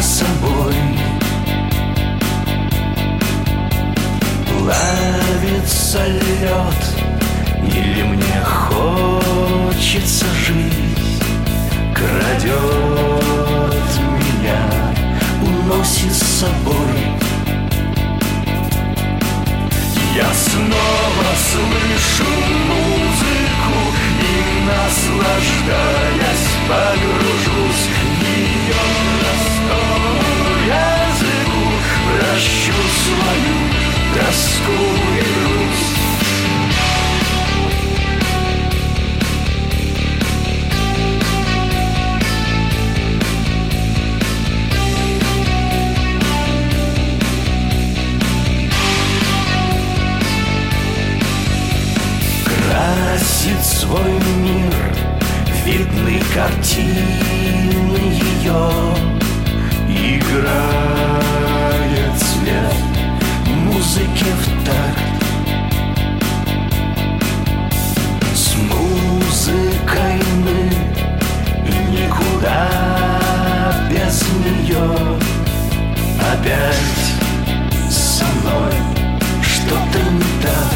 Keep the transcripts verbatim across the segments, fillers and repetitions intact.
собой. Плавится лед, или мне хочется жить, крадет меня, уносит с собой. Я снова слышу музыку и, наслаждаясь, погружусь в ее простой языку, прощу свою тоску и грусть. Красит свой мир, видны картины ее, играет цвет музыки в такт. С музыкой мы никуда без нее. Опять со мной что-то не так.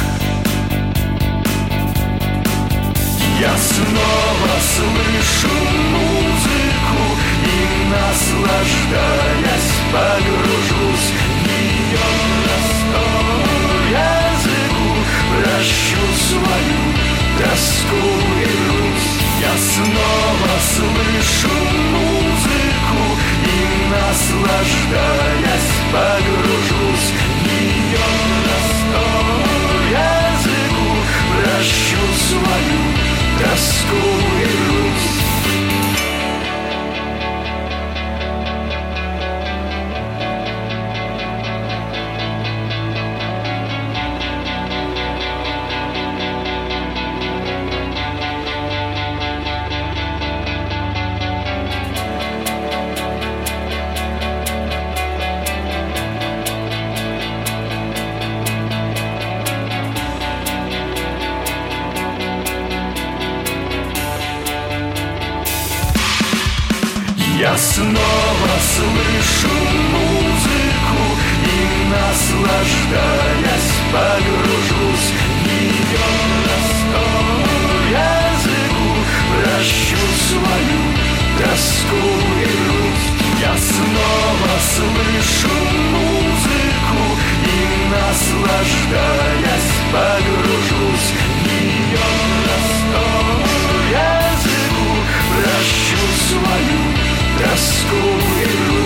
Я снова слышу музыку и, наслаждаясь, погружусь в ее простой языку, прощу свою тоску и грусть. Я снова слышу музыку и, наслаждаясь, погружусь в ее простой языку, прощу свою тоску и грусть. Я снова слышу музыку и, наслаждаясь, погружусь в ее простой языку, прощу свою тоску и грусть. Я снова слышу музыку и, наслаждаясь, погружусь в ее простой языку, прощу свою тоску и грусть.